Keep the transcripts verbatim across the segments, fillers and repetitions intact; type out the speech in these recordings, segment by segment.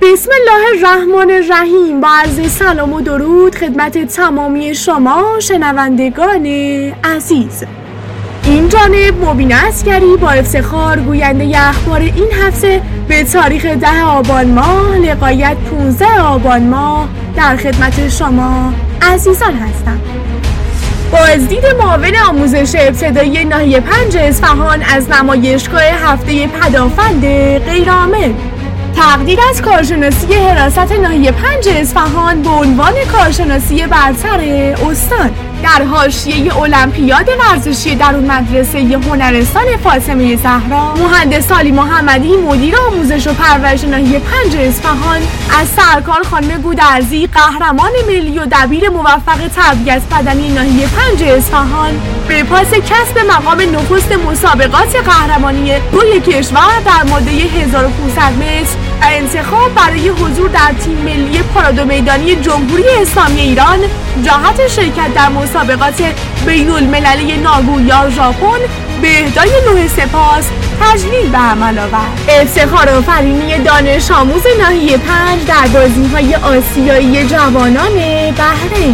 بسم الله الرحمن الرحیم. با عرض سلام و درود خدمت تمامی شما شنوندگان عزیز. این جانب مبین عسکری با افتخار گوینده اخبار این هفته به تاریخ ده آبان ماه لقایت پانزده آبان ماه در خدمت شما عزیزان هستم. بازدید معاون آموزش ابتدایی ناحیه پنج اصفهان از نمایشگاه هفته پدافند غیرعامل. تقدیر از کارشناسی حراست ناحیه پنج اصفهان به عنوان کارشناسی برتر استان در حاشیه المپیاد ورزشی درون مدرسه هنرستان فاطمه زهرا، مهندس علی محمدی مدیر آموزش و پرورش ناحیه پنج اصفهان از سرکار خانم گودرزی قهرمان ملی و دبیر موفق تربیت بدنی ناحیه پنج اصفهان به پاس کسب مقام نخست مسابقات قهرمانی روی کشور در ماده هزار و پانصد متر و انتخاب برای حضور در تیم ملی پارادو میدانی جمهوری اسلامی ایران جهت شرکت در مسابقات بین المللی ناگویا ژاپن به اهدای لوح سپاس تجلیل به عمل آورد. افتخار آفرینی دانش آموز ناحیه پنج در بازی‌های آسیایی جوانان بحرین.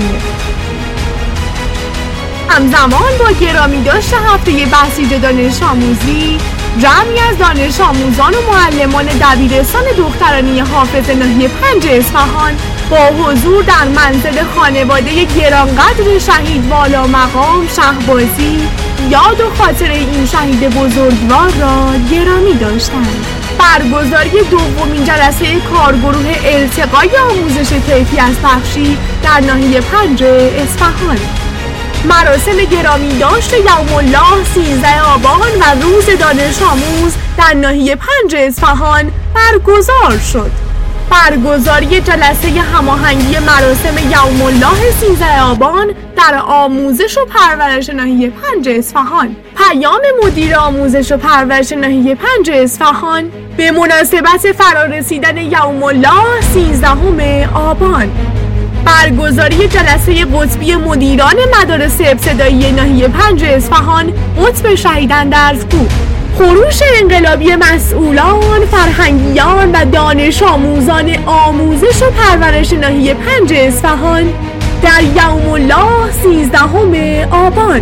همزمان با گرامی داشت هفته بسیج دانش آموزی، جمعی از دانش آموزان و معلمان دبیرستان دخترانی حافظ ناحیه پنج اصفهان با حضور در منزل خانواده گرانقدر شهید والا مقام شهبازی یاد و خاطر این شهید بزرگوار را گرامی داشتند. برگزاری دومین جلسه کارگروه ارتقای آموزش کیفیت بخشی در ناحیه پنج اصفهان. مراسم گرامی داشت یوم الله سیزده آبان و روز دانش آموز در ناحیه پنج اصفهان برگزار شد. برگزاری جلسه هماهنگی مراسم یوم الله سیزده آبان در آموزش و پرورش ناحیه پنج اصفهان. پیام مدیر آموزش و پرورش ناحیه پنج اصفهان به مناسبت فرارسیدن یوم الله سیزدهم آبان. برگزاری جلسه قطبی مدیران مدارس ابتدایی ناحیه پنج اصفهان قطب شهید اندرزگو. خروش انقلابی مسئولان، فرهنگیان و دانش آموزان آموزش و پرورش ناحیه پنج اصفهان در یوم الله سیزدهم آبان.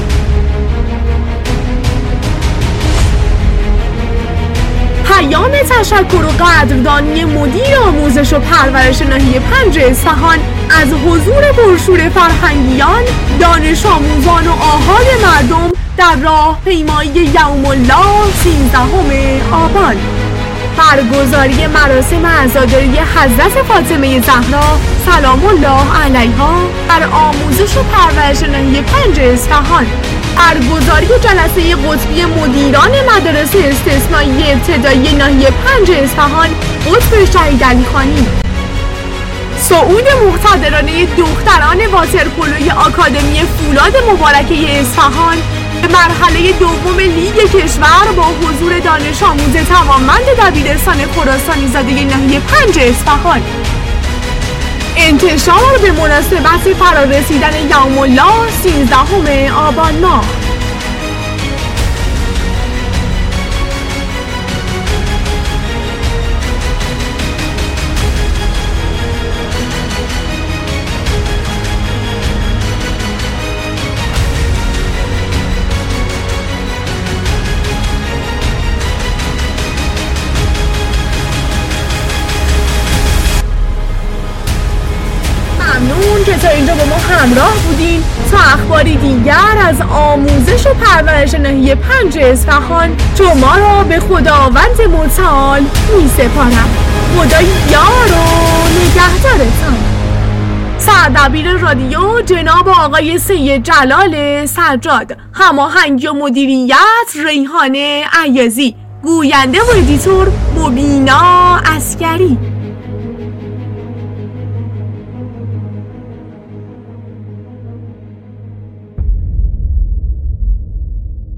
پیام تشکر و قدردانی مدیر آموزش و پرورش ناحیه پنج اصفهان از حضور پرشور فرهنگیان، دانش آموزان و آحاد مردم در راهپیمایی یوم الله سیزدهم آبان. برگزاری مراسم عزاداری حضرت فاطمه زهرا سلام الله علیها در آموزش و پرورش ناحیه پنج اصفهان. برگزاری جلسه قطبی مدیران مدارس استثنایی ابتدایی ناحیه پنج اصفهان قطب شهید علیخانی. صعود مقتدرانه دختران واترپولوی آکادمی فولاد مبارکه اصفهان به مرحله دوم لیگ کشور با حضور دانش آموز توانمند دبیرستان خراسانی زاده ناحیه پنج اصفهان. انتشار به مناسبت فرارسیدن یوم الله سیزدهم آبان ماه. ممنون که تا اینجا با ما همراه بودین. تا اخباری دیگر از آموزش و پرورش ناحیه پنج اصفهان شما را به خداوند متعال می سپارم. خدا یار و نگهدارتان. سردبیر رادیو جناب آقای سید جلال سجاد، هماهنگی و مدیریت ریحانه عیازی، گوینده و ادیتور مبینا عسکری.